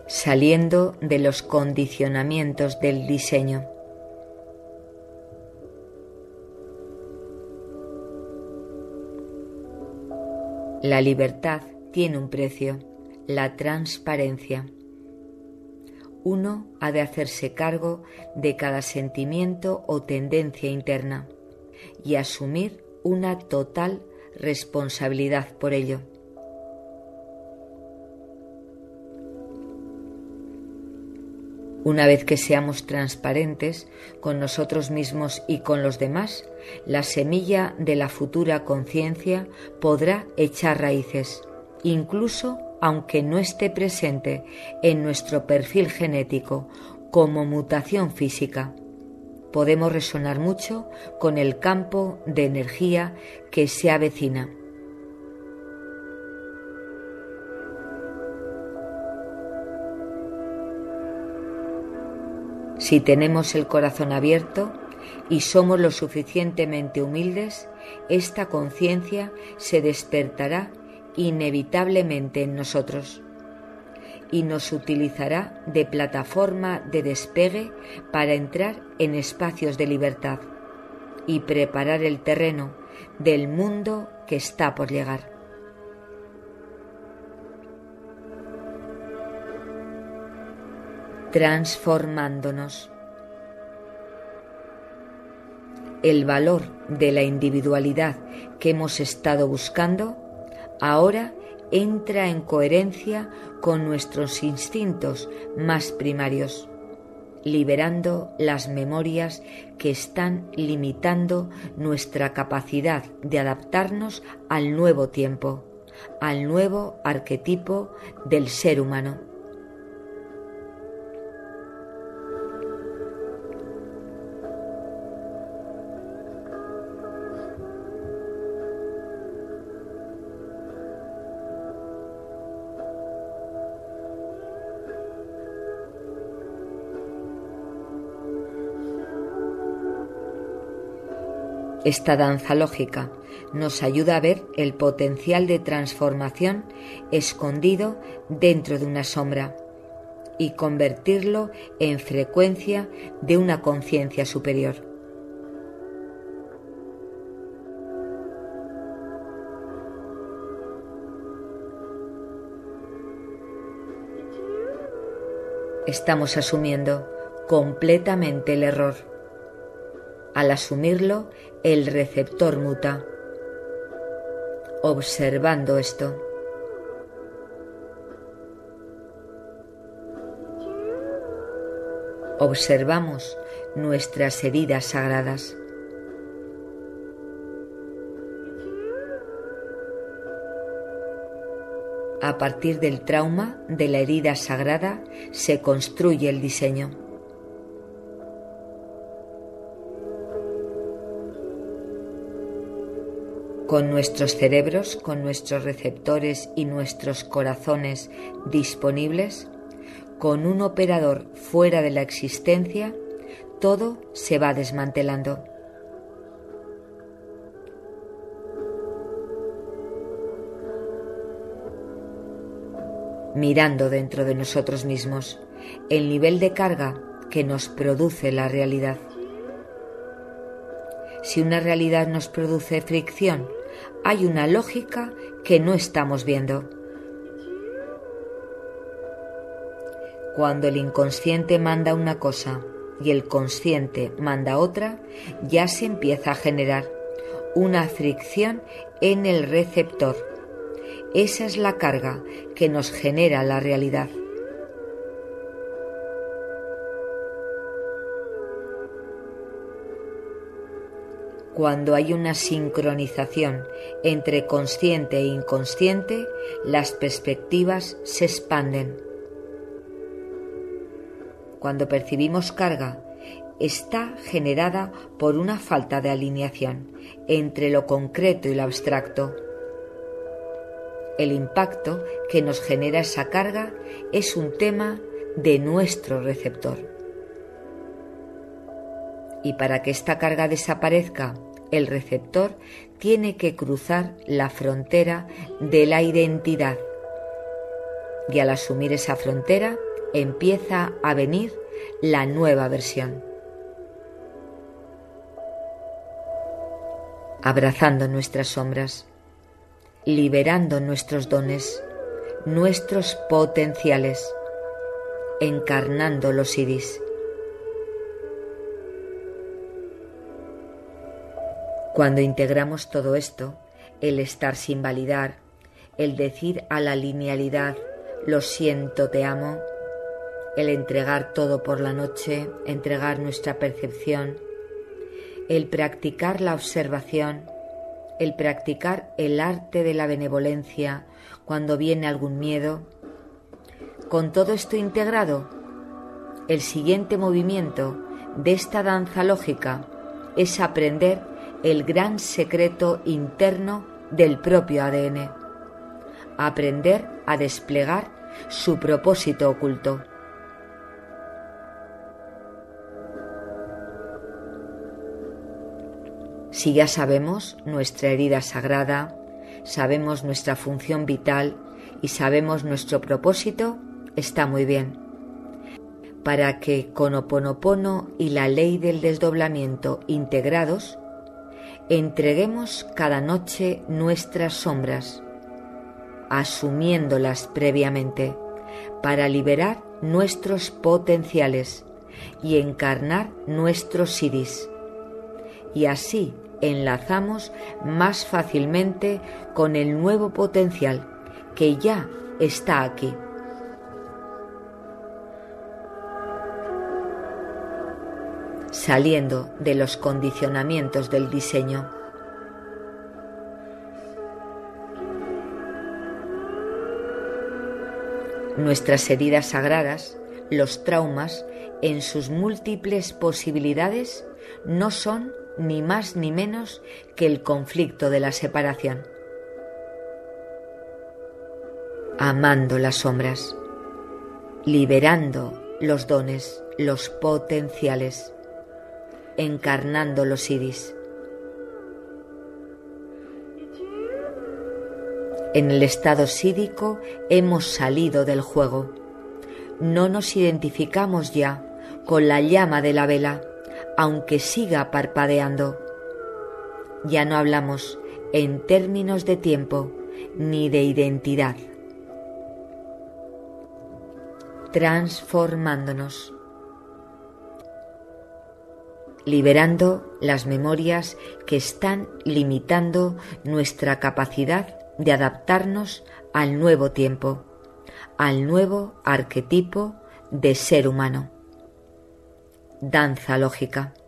saliendo de los condicionamientos del diseño. La libertad tiene un precio, la transparencia. Uno ha de hacerse cargo de cada sentimiento o tendencia interna y asumir una total responsabilidad por ello. Una vez que seamos transparentes con nosotros mismos y con los demás, la semilla de la futura conciencia podrá echar raíces, incluso aunque no esté presente en nuestro perfil genético como mutación física. Podemos resonar mucho con el campo de energía que se avecina. Si tenemos el corazón abierto y somos lo suficientemente humildes, esta conciencia se despertará inevitablemente en nosotros y nos utilizará de plataforma de despegue para entrar en espacios de libertad y preparar el terreno del mundo que está por llegar. Transformándonos. El valor de la individualidad que hemos estado buscando ahora entra en coherencia con nuestros instintos más primarios, liberando las memorias que están limitando nuestra capacidad de adaptarnos al nuevo tiempo, al nuevo arquetipo del ser humano. Esta danza lógica nos ayuda a ver el potencial de transformación escondido dentro de una sombra y convertirlo en frecuencia de una conciencia superior. Estamos asumiendo completamente el error. Al asumirlo, el receptor muta. Observando esto, observamos nuestras heridas sagradas. A partir del trauma de la herida sagrada se construye el diseño. Con nuestros cerebros, con nuestros receptores y nuestros corazones disponibles, con un operador fuera de la existencia, todo se va desmantelando. Mirando dentro de nosotros mismos el nivel de carga que nos produce la realidad. Si una realidad nos produce fricción, hay una lógica que no estamos viendo. Cuando el inconsciente manda una cosa y el consciente manda otra, ya se empieza a generar una fricción en el receptor. Esa es la carga que nos genera la realidad. Cuando hay una sincronización entre consciente e inconsciente, las perspectivas se expanden. Cuando percibimos carga, está generada por una falta de alineación entre lo concreto y lo abstracto. El impacto que nos genera esa carga es un tema de nuestro receptor. Y para que esta carga desaparezca, el receptor tiene que cruzar la frontera de la identidad. Y al asumir esa frontera, empieza a venir la nueva versión. Abrazando nuestras sombras, liberando nuestros dones, nuestros potenciales, encarnando los iris. Cuando integramos todo esto, el estar sin validar, el decir a la linealidad, lo siento, te amo, el entregar todo por la noche, entregar nuestra percepción, el practicar la observación, el practicar el arte de la benevolencia cuando viene algún miedo. Con todo esto integrado, el siguiente movimiento de esta danza lógica es aprender el gran secreto interno del propio ADN, aprender a desplegar su propósito oculto. Si ya sabemos nuestra herida sagrada, sabemos nuestra función vital y sabemos nuestro propósito, está muy bien. Para que con Ho'oponopono y la ley del desdoblamiento integrados, entreguemos cada noche nuestras sombras, asumiéndolas previamente, para liberar nuestros potenciales y encarnar nuestros iris. Y así enlazamos más fácilmente con el nuevo potencial que ya está aquí. Saliendo de los condicionamientos del diseño. Nuestras heridas sagradas, los traumas, en sus múltiples posibilidades, no son ni más ni menos que el conflicto de la separación. Amando las sombras, liberando los dones, los potenciales, encarnando los iris. En el estado sídico hemos salido del juego. No nos identificamos ya con la llama de la vela, aunque siga parpadeando. Ya no hablamos en términos de tiempo ni de identidad. Transformándonos, liberando las memorias que están limitando nuestra capacidad de adaptarnos al nuevo tiempo, al nuevo arquetipo de ser humano. Danza lógica.